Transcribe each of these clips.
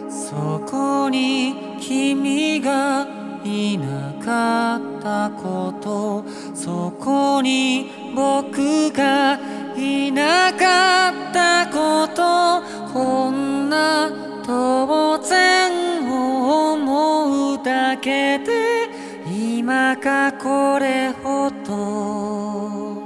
そこに君がいなかったこと、そこに僕がいなかったこと、こんな当然を思うだけで今かこれほど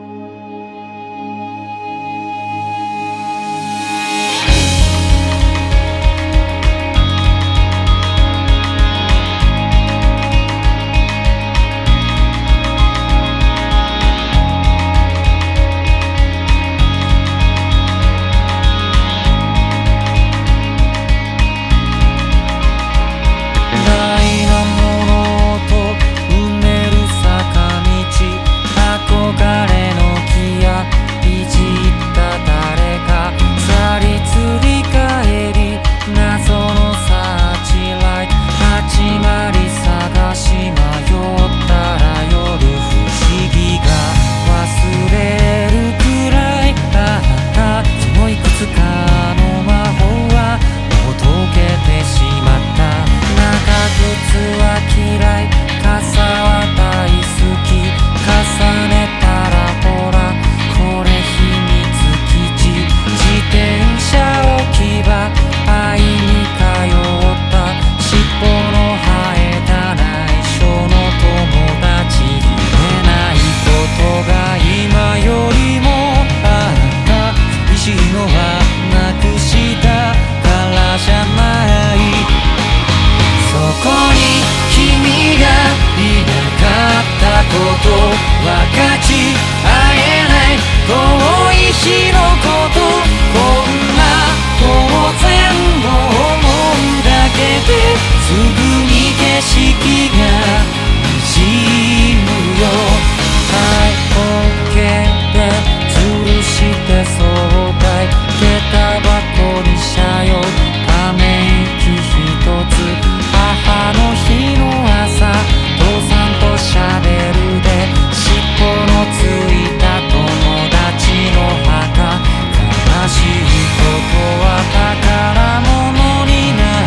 分かち合えない遠い日のこと、こんな当然を思うだけですぐに景色が滲むよ。はいオッケーで吊るして相対下駄箱に車用ため息一つ、母の日の朝父さんとしゃべるで尻尾のついた友達の墓、悲しいことは宝物になった。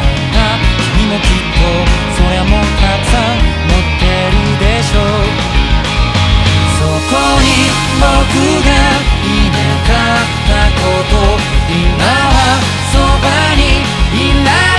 君もきっとそりゃもうたくさん持ってるでしょう。そこに僕がいなかったこと、今はそばにいない